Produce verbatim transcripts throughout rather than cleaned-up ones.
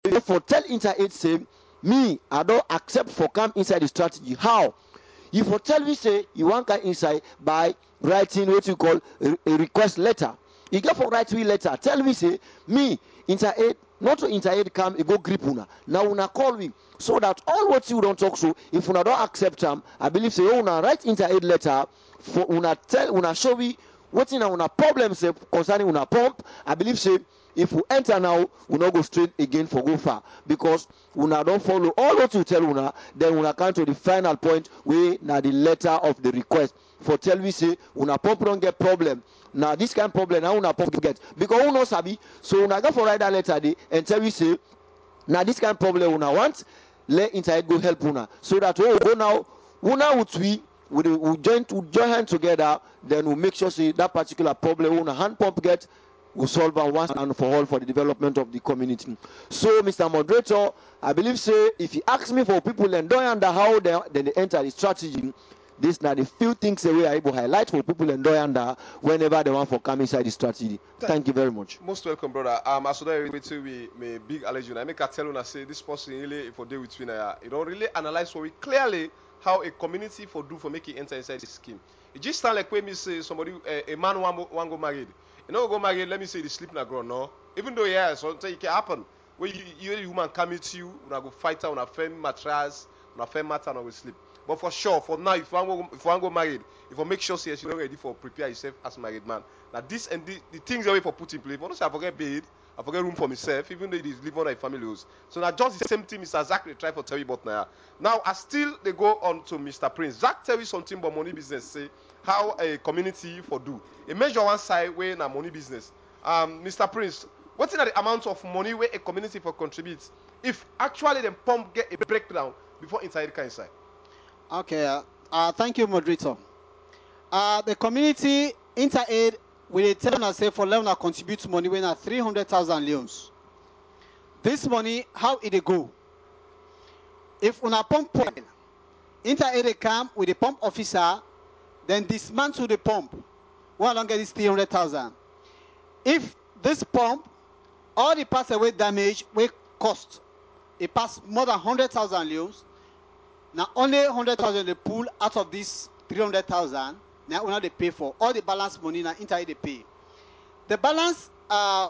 therefore tell Interaid say me I don't accept for come inside the strategy. How? If you tell me say you want come inside by writing what you call a, a request letter, you get for write me letter. Tell me say me Interaid not to Interaid come, you go grip una. Now una call me so that all what you don't talk so if una don't accept them, I believe say oh una write Interaid letter for una tell una show me what in una problems concerning una pump. I believe say if we enter now, we not go straight again for go far because we don't follow all what you tell una. Then we come to the final point where now the letter of the request for tell we say una pump don't get problem. Now this kind of problem now una pump get because we no sabi. So una go for write that letter day and tell we say now this kind of problem una want let Interaid go help una so that we go now una would we. We we join we join hands together, then we make sure say that particular problem una hand pump get we solve it once and for all for the development of the community. So, Mister Moderator, I believe say if you ask me for people and don't under how they then they enter the strategy, this now the few things that we are able to highlight for people and don't under whenever they want for come inside the strategy. Thank, Thank you very much. Most welcome, brother. Um, as I wait till we may big allergy. I make a tell you say this person really for day with me. You don't really analyze for we clearly how a community for do for make it enter inside the scheme. It just sound like when me say somebody uh, a man want, want go married. You know go married, let me say the sleep na ground, no. Even though yeah, something it can happen. When you you woman come with you, una go fight her, una firm mattress, una firm matter, una go sleep. But for sure, for now, if one go if one go married, if you make sure say you're ready for prepare yourself as married man. Now this and the, the things that we for put in place. If I forget bed, I forget room for myself, even though it is live on a family house. So now just the same thing Mister Zach they try for tell you about now. Now I still they go on to Mister Prince. Zach tell you something about money business, say how a community for do. A measure one side way na money business. Um Mister Prince, what's in the amount of money where a community for contributes if actually the pump get a breakdown before inside can inside? Okay, uh, uh, thank you, moderator. Uh, the community Interaid will tell us say for level contribute money when at three hundred thousand leons. This money, how it go? If una pump oil, Interaid come with the pump officer, then dismantle the pump. One longer is three hundred thousand. If this pump, all the parts away damage, will cost, it pass more than one hundred thousand leons. Now only one hundred thousand they pull out of this three hundred thousand. Now we know they pay for all the balance money. Now Interaid they pay. The balance uh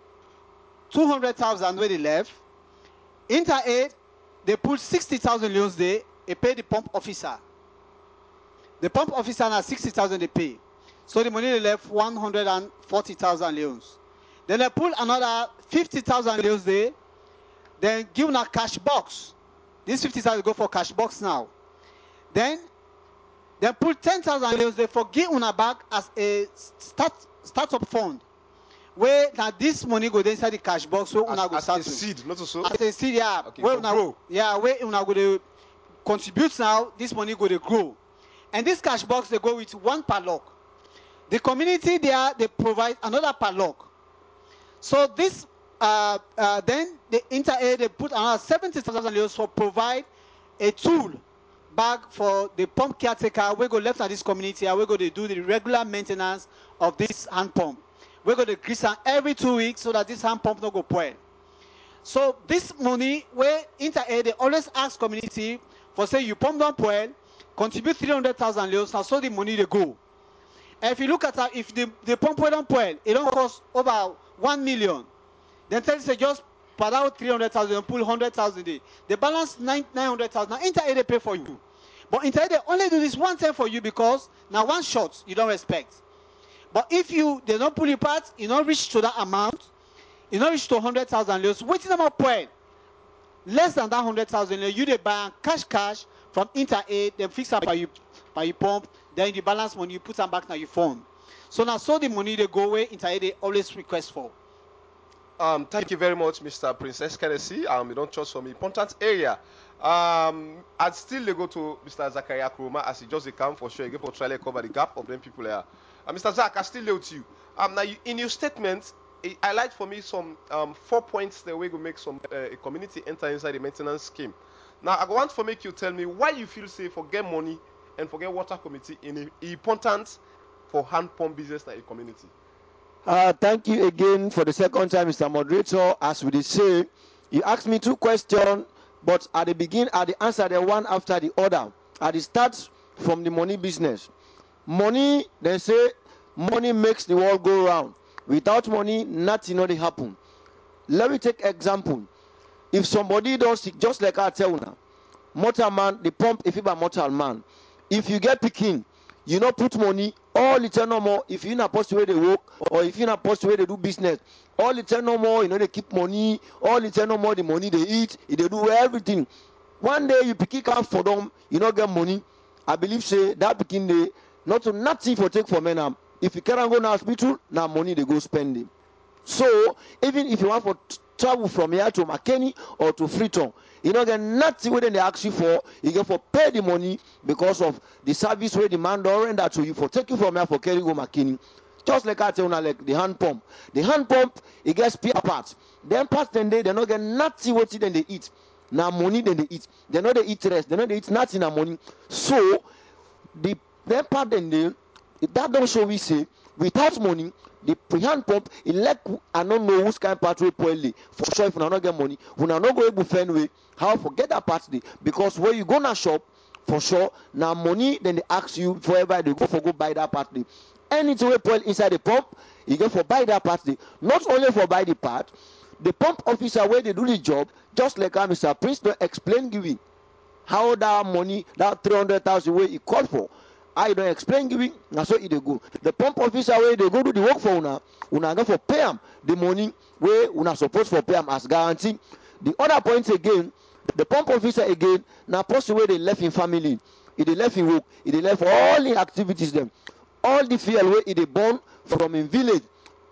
two hundred thousand where they left. Interaid they pull sixty thousand leons there. They pay the pump officer. The pump officer now sixty thousand they pay. So the money they left one hundred forty thousand leons. Then they pull another fifty thousand leons there. Then give a cash box. This fifty thousand go for cash box now. Then they put ten thousand leons they forgive una back as a start startup fund. Where now this money go inside the cash box so una go as start a seed, not so. As a seed, yeah. Okay, where for una, grow. yeah, where una go to contribute now, this money go to grow. And this cash box they go with one padlock. The community there they provide another padlock. So this uh, uh, then the Interaid they put another seventy thousand leons for provide a tool bag for the pump caretaker. We go left at this community and we go to do the regular maintenance of this hand pump. We go to grease am every two weeks so that this hand pump not go spoil. So this money where Interaid they always ask community for say you pump don't spoil, contribute three hundred thousand leons now so the money they go. And if you look at that, if the, the pump don't spoil, it don't cost over one million. Then tell you say just put out three hundred thousand and pull one hundred thousand day. The balance nine hundred thousand. Now Interaid they pay for you. But Interaid they only do this one time for you because now one shot you don't respect. But if you they don't pull you part, you don't reach to that amount, you don't reach to one hundred thousand leons, waiting about point. Less than that one hundred thousand leons, you they buy cash cash from Interaid, then fix up by you by you pump, then the balance money you put them back now you phone. So now so the money they go away, Interaid they always request for. Um, thank you very much, Mister Princess Kennedy. Um, you don't trust some important area. Um, I'd still go to Mister Zachariah Kroma as he just come for sure. You go for try to cover the gap of them people here. Uh, Mister Zach, I still go to you. Um, now you, in your statement, I, I like for me some um four points that we go make some uh, a community enter inside the maintenance scheme. Now I want to make you tell me why you feel say forget money and forget water committee in important for hand pump business in a community. Uh, thank you again for the second time, Mister Moderator. As we did say, You asked me two questions, but at the beginning, at the answer, the one after the other. At the start from the money business. Money, they say, money makes the world go round. Without money, nothing will happen. Let me take example. If somebody does it, just like I tell you now, mortal man, the pump, if you are mortal man, if you get picking, you not put money, all the time no more. If you're not post where they work, or if you're not post where they do business, all the time no more, you know, they keep money, all the time no more, the money they eat, they do everything. One day you pick it up for them, you not get money. I believe say that picking day, not to nothing for take for men. Um, if you can't go to hospital, now money they go spending. So even if you want for t- travel from here to McKinney or to Freetown, you don't get nothing where they ask you for. You get for pay the money because of the service where the man don't render to you for take you from here for carry go McKinney. Just like I tell you, like the hand pump. The hand pump, it gets spare parts. Then parts then they they not get nothing what then they eat. Now money then they eat. They know they eat rest. They know they eat nothing now money. So the then part then they that don't show we say without money the pre-hand pump it like I don't know which kind of part we poorly for sure if we not get money we not go able to find way how forget that part day because when you go na shop for sure now money then they ask you forever they go for go buy that part day anything we poil inside the pump you go for buy that part day not only for buy the part the pump officer where they do the job just like uh, Mister Prince explain giving how that money that three hundred thousand way he called for I don't explain giving na so e dey go the pump officer wey dey go do the work for una una go for pay am the money wey una suppose for pay am as guarantee. The other point again the pump officer again na person wey dey left im family e dey left im work e dey left all im activities dem all the fuel wey e dey burn from im village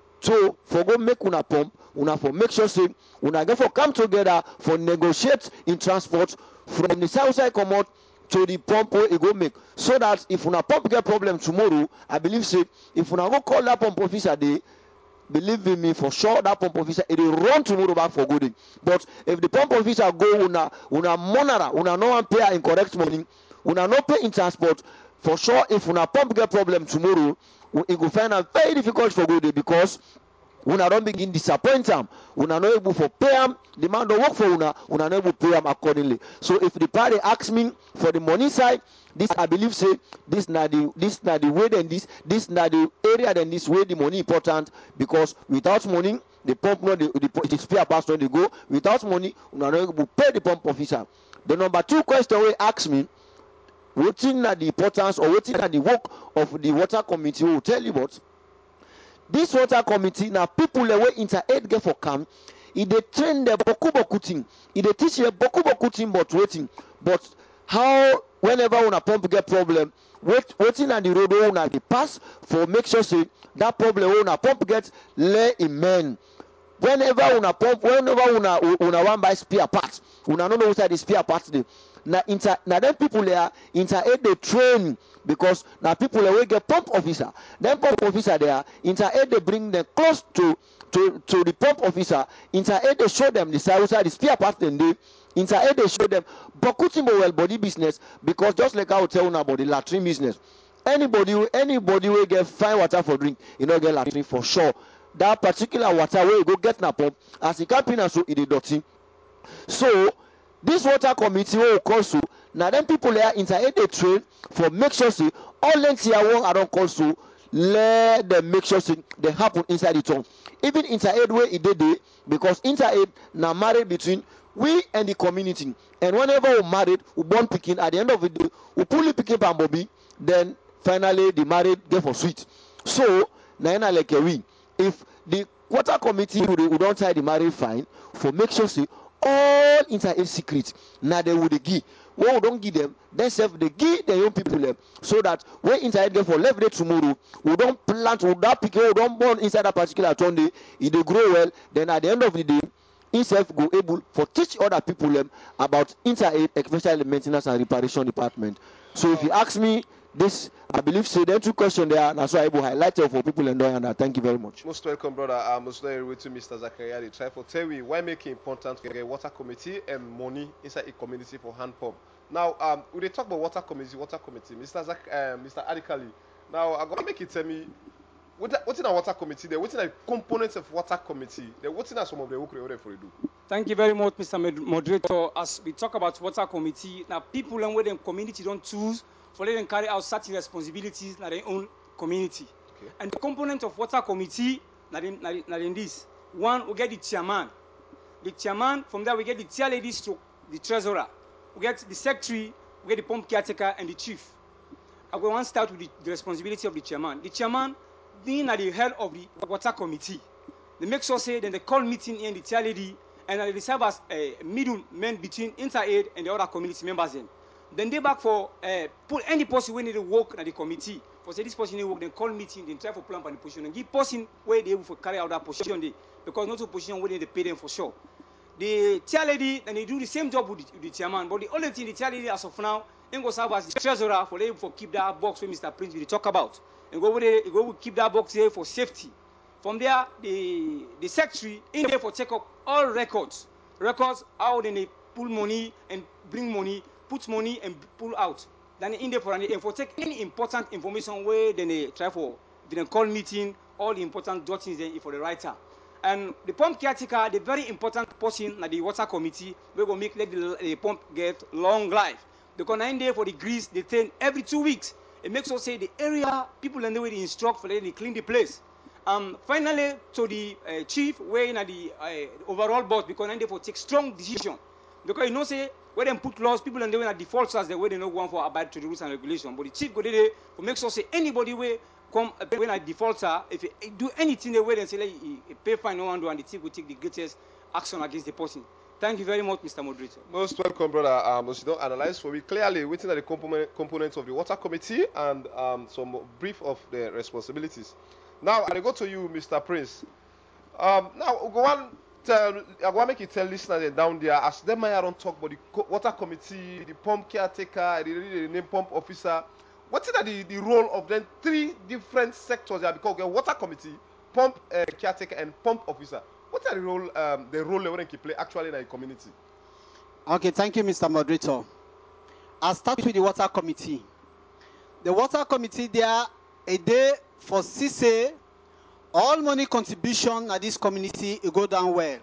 so for go make una pump una for make sure say una go for come together for negotiate in transport from the south side comot to the pump wey e go make so that if una pump get problem tomorrow I believe say if una go call that pump officer dey believe in me for sure that pump officer e dey run tomorrow back for good day but if the pump officer go una una monara una no wan pay her in correct money una no pay in transport for sure if una pump get problem tomorrow e go find am very difficult for good day because una don begin disappoint am una no able for pay am the man don work for una una no able pay am accordingly so if the party ask me for the money side this I believe say this na the this na the way then this this na the area then this way the money important because without money the pump no the the, the spare parts no dey go without money una no able pay the pump officer. The number two question wey ask me wetin na the importance or wetin na the work of the water committee we will tell you about. This water committee now people the way inter aid get for camp e dey train the boku boku thing e dey teach the boku boku thing but waiting but how whenever una pump get problem wait waiting on the road wey una dey pass for make sure say that problem wey una pump get lay in men whenever una pump whenever una una wan buy spare parts una no know inside the spare parts dey na inter na them people there inter aid dey train because na people wey get pump officer then pump officer there inter aid dey bring them close to to to the pump officer inter aid dey show them the side outside the spare parts dem dey inter aid dey show them bokutimbo well body business because just like I will tell una about the latrine business anybody anybody wey get fine water for drink e no get latrine for sure that particular water wey you go get na pump as e come in and so e dey dirty so this water committee wey we call so na them people there inter aid dey train for make sure say all length here one I don call so let them make sure say they happen inside the town even inter aid wey e dey dey because inter aid na married between we and the community and whenever we married we born pikin at the end of the day we pull the pikin and bobby then finally the married get for sweet so na na like a we if the water committee we, we don tie the marriage fine for make sure say all inter aid secret na they would give when we don give them then self they give their own people them so that when inter aid get for left day tomorrow we don plant we that pikin we don born inside that particular town day e dey grow well then at the end of the day himself go able for teach other people them about inter aid especially maintenance and reparation department. So if you ask me this I believe say them two questions there na so I able highlight it for people and and thank you very much. Most welcome, brother. I must know to Mister Zakaria. They try for tell me why make it important to get water committee and money inside a community for hand pump. Now, um, when they talk about water committee, water committee, Mister Zak, uh, Mister Adikali. Now, I'm gonna make it tell me what what's in a water committee there. What's in the components of water committee there? What's in some of the work they already for you do? Thank you very much, Mister Moderator. As we talk about water committee, now people and where the community don't choose for them carry out certain responsibilities in their own community. Okay. And the component of water committee, not in, not in, not in this. One, we get the chairman. The chairman, from there we get the chair ladies to the treasurer. We get the secretary, we get the pump caretaker, and the chief. I will want to start with the, the responsibility of the chairman. The chairman, being at the head of the water committee, they make sure say then they call meeting in the chair lady, and they serve as a uh, middleman between InterAid and the other community members. Then, then they back for uh, put any person who need to work at the committee. For say this person need to work, then call meeting, then try for plan for the position, and give person where they able to carry out that position day, because not a position where they pay them for sure. The chair lady, then they do the same job with the, with the chairman, but the only thing the chair lady as of now, then go serve as the treasurer for them for keep that box where Mister Prince will talk about, and go over there, go keep that box there for safety. From there, the the secretary in there for check up all records, records how they pull money and bring money, put money and pull out. Then in there for and for take any important information where then they try for then call meeting, all the important things there for the writer. And the pump caretaker, the very important person at the water committee, we will make let the, the pump get long life. Because nine day for the grease, they turn every two weeks. It makes us say the area people and the way they instruct for them they clean the place. Um, finally, to the uh, chief, where in the uh, overall board, because then they for take strong decision. Because you know, say, where they put laws, people and they will default as the way they know one for abide to the rules and regulations. But the chief go there for make sure say anybody where come uh, when a defaulter, if you do anything the way they say like, he, he pay fine no one do, and the chief will take the greatest action against the person. Thank you very much, Mister Moderator. Most welcome, brother. Um, so don't analyze for we clearly waiting at the component, components of the water committee and um, some brief of the responsibilities. Now I go to you, Mister Prince. Um, now go on, tell I go make you tell listeners down there as them I don't talk about the co water committee, the pump caretaker, the, the, the name pump officer. What is the, the role of them three different sectors there? Because the water committee, pump uh, caretaker, and pump officer. What are the role um, the role they want to play actually in the community? Okay, thank you, Mister Moderator. I'll start with the water committee. The water committee there a day for C C A, all money contribution at this community it go down well.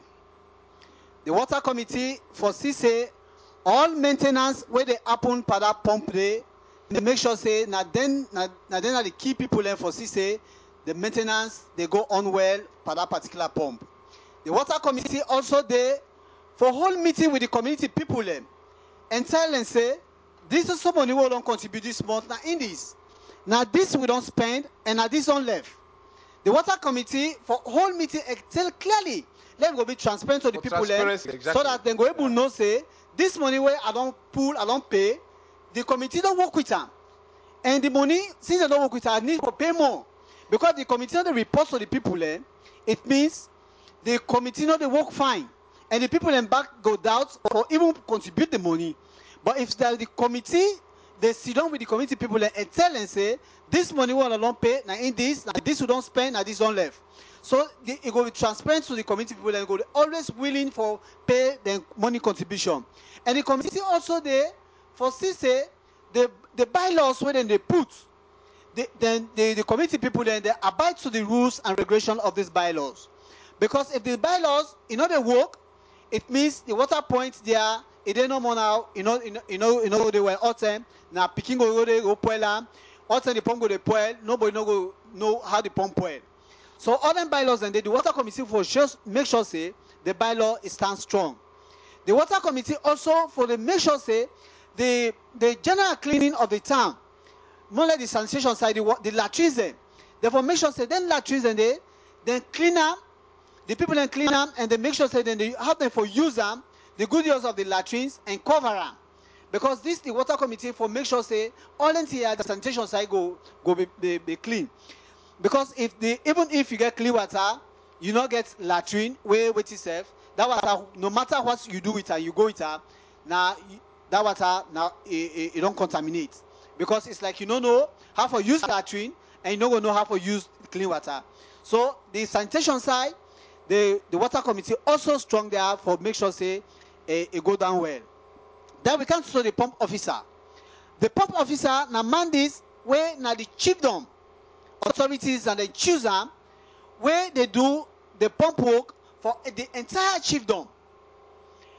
The water committee for C C A, all maintenance where they happen per that pump day, they make sure say now then now then are the key people there for C C A, the maintenance they go on well per that particular pump. The water committee also there for whole meeting with the community people them and tell them say this is some money we don't contribute this month now in this. Now this we don't spend and now this don't left. The water committee for whole meeting tell clearly let go be transparent to the for people there exactly. So that they go able yeah. know say this money where I don't pull, I don't pay, the committee don't work with them. And the money, since they don't work with them, I need to pay more. Because the committee don't report to the people there, it means the committee know they work fine. And the people in back go doubt or even contribute the money. But if the committee, they sit down with the committee people and tell and say, this money we don't pay, now in this, now this we don't spend, now this don't left. So they, it will be transparent to the committee people and go always willing for pay the money contribution. And the committee also there, for C C A, the, the bylaws where then they put, the, then the, the committee people then they abide to the rules and regulation of these bylaws. Because if the bylaws, you know, they work, it means the water points there, it don't no more now, you know, you know, you know, you know they were all time. Now picking go they go poil, all time the pump go the poil, nobody know go know how the pump poil. So all them bylaws and they the water committee for just make sure say the bylaw is stand strong. The water committee also for the make sure say the the general cleaning of the town, more like the sanitation side, the, the latrines there. Therefore make sure say then latrines and they then clean up. The people then clean them and they make sure say then they have them for use them, the good use of the latrines and cover them. Because this the water committee for make sure say all entire the sanitation side go go be, be, be clean. Because if the even if you get clean water, you not get latrine where with itself, that water no matter what you do with her, you go with her, now that water now it, it, it don't contaminate. Because it's like you don't know how to use latrine and you don't know how to use clean water. So the sanitation side, The, the water committee also strong there for make sure say it, it go down well. Then we come to the pump officer. The pump officer now man this where now the chiefdom authorities and the choose them where they do the pump work for the entire chiefdom.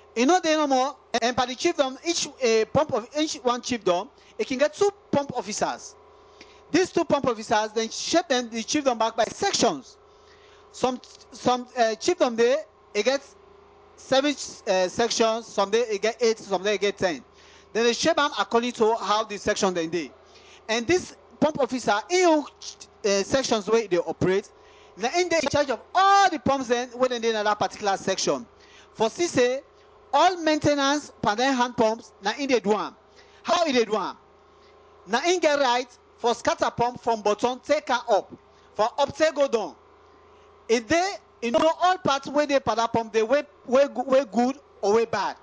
You know they no more. And by the chiefdom, each uh, pump of each one chiefdom, it can get two pump officers. These two pump officers then shape them the chiefdom back by sections. Some some uh, chiefdom there it gets seven uh, sections. Some day it get eight. Some day it get ten. Then they shape them according to how the section then they. And this pump officer in your uh, sections where they operate, now in they in charge of all the pumps then within that particular section. For C C, all maintenance per hand pumps now in they do am. How they do am? Now in get right for scatter pump from bottom take her up. For up take go down. If they you know all parts where they pada pump they way way way good or way bad.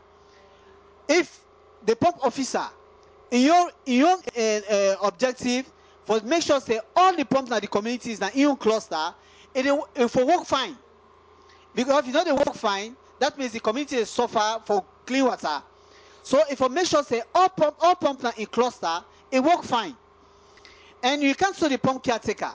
If the pump officer in your in your uh, uh, objective for make sure say all the pumps in the communities na in your cluster it it for work fine, because if you know they work fine that means the community is suffer for clean water. So if you make sure say all pump all pumps na in cluster it work fine, and you can't sue the pump caretaker.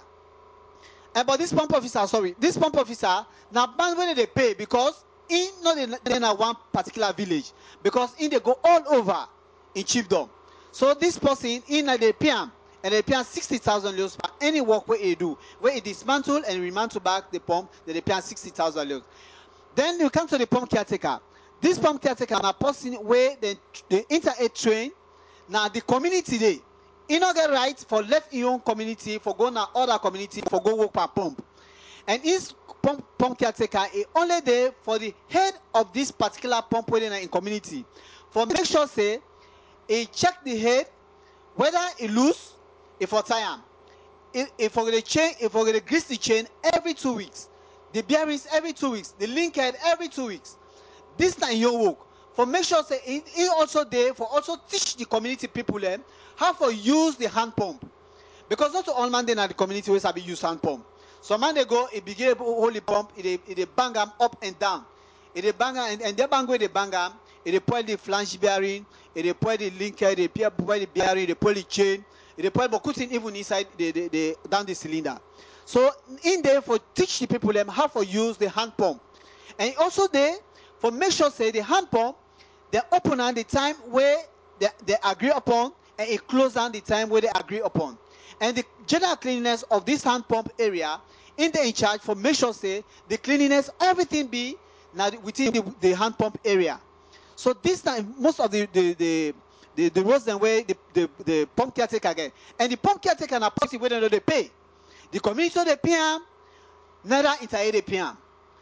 And but this pump officer sorry this pump officer now band when they pay because in not in one particular village, because in they go all over in chiefdom. So this person in like they pay am and they pay am sixty thousand leos for any work where he do, where he dismantle and remantle back the pump, then they pay am sixty thousand leos. Then you come to the pump caretaker. This pump caretaker na person where the the inter-aid train now the community they in no get right for left in own community for go na other community for go work per pump. And his pump pump caretaker is only there for the head of this particular pump within in community. For make sure say he check the head whether it loose, if for tie am, if if for the chain, if for the grease the chain every two weeks, the bearings every two weeks, the link head every two weeks. This time your work. For make sure say he, he also there for also teach the community people them how to use the hand pump, because not all man then at the community always have use hand pump. So man they go it begin holy pump, it it they bang them up and down, it they bang and, and they bang where they bang them, it they pull the flange bearing, it they pull the link head, they pull the bearing, they pull the chain, it they pull but putting even inside the, the, the down the cylinder. So in there for teach the people them how to use the hand pump, and also there for make sure say the hand pump they open at the time where they, they agree upon, and it close down the time where they agree upon. And the general cleanliness of this hand pump area in the in charge for make sure say the cleanliness everything be now within the, the hand pump area. So this time most of the the the the, the roads and where the, the, the pump caretaker get, and the pump caretaker na person where they pay. The community they pay am, neither inter they pay am.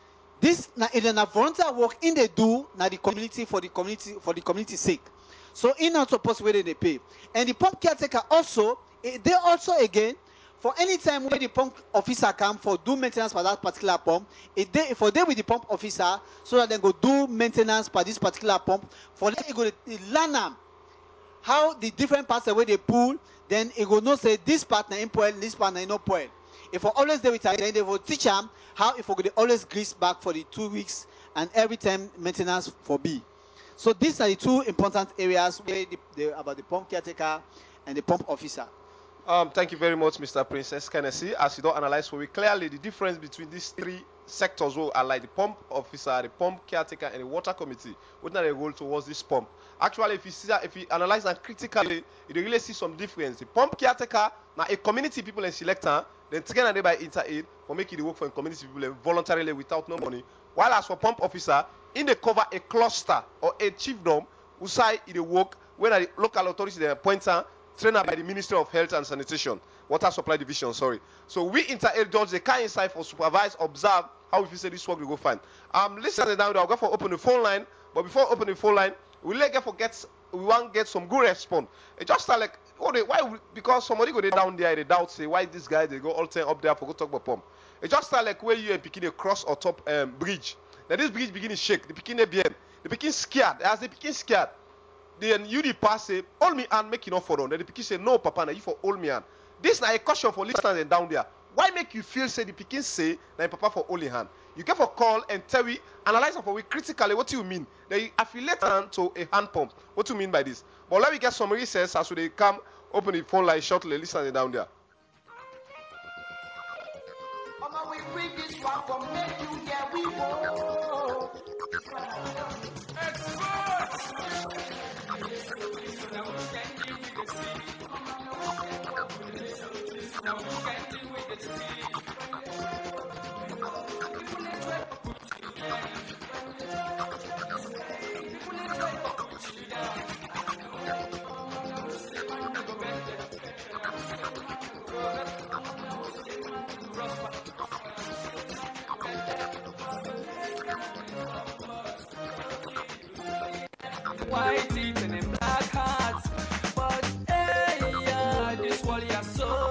This na it na volunteer work in they do na the community for the community for the community sake. So in not supposed where they pay. And the pump caretaker also they also again for any time where the pump officer come for do maintenance for that particular pump, it they for they with the pump officer so that they go do maintenance for this particular pump, for them it go learn them how the different parts where they pull, then it go know say this partner in poil, this partner in no poil. If we always do it, then they will teach them how if we always grease back for the two weeks and every time maintenance for B. So these are the two important areas where the, the, about the pump caretaker and the pump officer. Um, thank you very much, Mister Princess Kennedy. As you don't analyze for me clearly the difference between these three sectors who are like the pump officer, the pump caretaker, and the water committee. What are the role towards this pump? Actually, if you see that, if you analyze that critically, you really see some difference. The pump caretaker, now a community people and selector, then together by inter-aid for making the work for community people voluntarily without no money. While as for pump officer, in the cover a cluster or a chiefdom who side in the work when the local authorities they appoint trained by the Ministry of Health and Sanitation, Water Supply Division, sorry. So we inter-aid judge, they can inside for supervise, observe how if you say this work, we go find. Um, listen down, I'll go for open the phone line, but before open the phone line, we let get for get, we want get some good response. It just start like, oh, they, why? Because somebody go down there, they doubt say why this guy they go all time up there for go talk about pump. It just start like where you and picking a cross or top um, bridge. Now this bridge begin to shake, the picking a B M, the picking scared, as they picking scared. Then you the pass say, hold me and make enough for them. Then the pikin say, no, Papa, now you for hold me hand. This now a caution for listeners and down there. Why make you feel say the pikin say, now Papa for holding hand? You get for call and tell we, analyze for we critically, what do you mean? Then you affiliate hand to a hand pump. What do you mean by this? But let me get some research as they come, open the phone line shortly, listeners down there. We bring this one from make you, yeah, we go. call ya so.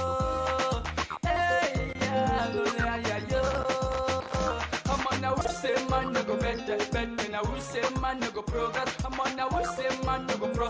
Hey, yeah, go there, yeah, yo. Come on, now we say man, no go better, better. Now we say man, no go progress.